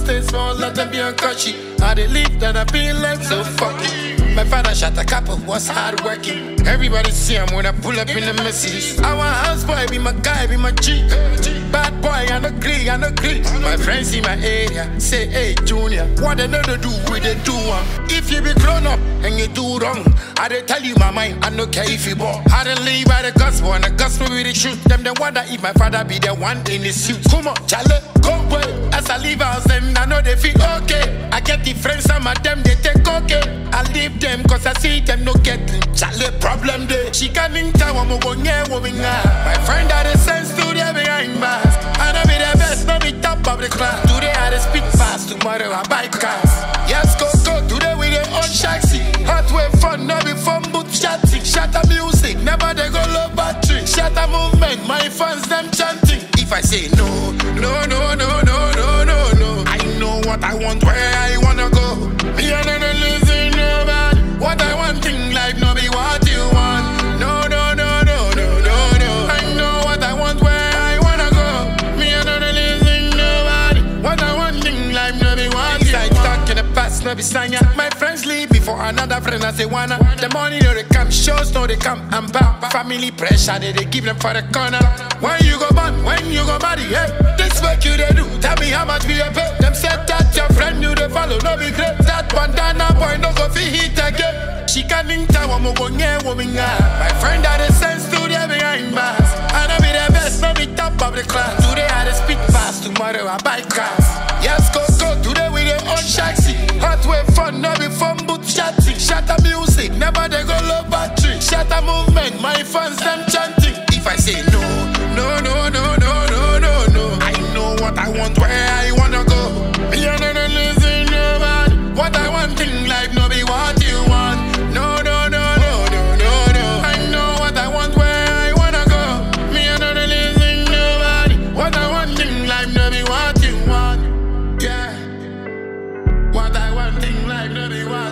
stay small, let them be uncushy. I dey live that I feel like so fucking. My father shot a couple, was hard working. Everybody see him when I pull up in the Mercedes. Our house boy be my guy, be my G. Bad boy, I no agree, I no agree. My friends in my area say, hey Junior, what they know to do, we they do one. If you be grown up and you do wrong, I dey tell you my mind, I no care if you bought. I don't live by the gospel, and the gospel with the truth. Them they wonder if my father be the one in the suit. Come on, Charlie, go away. As I leave house, them I know they feel okay. I get the friends, some of them they take okay. I leave them cause I see them no getting. Charlie, problem day. She can't tell what I'm going my friend had a sense to the behind bars. I know be the best, no be top of the class. Today I dey speak fast, tomorrow I buy cars. Yes, go, today we dey on shaxi. Hot way fun, no be fun, but chatting. Shatter music, never they go low battery. Shatter movement, my fans them chanting. If I say no, no, no, no, no, no, no, no, I know what I want, where I wanna go. Me and I losing nobody. What I want in life, no be what you want. No, no, no, no, no, no, no. I know what I want, where I wanna go. Me and I losing nobody. What I want in life, no be what you want. Talk in the past, no be sanya. My friends leave me for another friend, I say wanna. The money no they come, shows no they come, and back. Family pressure, they give them for the corner. When you go born, when you go marry, hey, this work you they do. Tell me how much we pay. Them said that your friend you they follow, no be great. That bandana boy no go fi hit again. She can't tell what I'm going woman. My friend had a sense to the behind bars. I know be the best, no be top of the class. Today I dey speak fast, tomorrow I buy cars. Yes, go, today we dey on shaxi. Hot way fun, no be fun, but chatting. Shatter music, never they go low battery. Shatter movement, my fans them chanting. If I say no, no, no, no, no, no, no, no, I know what I want, where I wanna go. Me and I losing nobody. What I want in life, no be what you want. No, no, no, no, no, no, no. I know what I want, where I wanna go. Me and I losing nobody. What I want in life, no be what you want. Yeah. What I want in life, no be what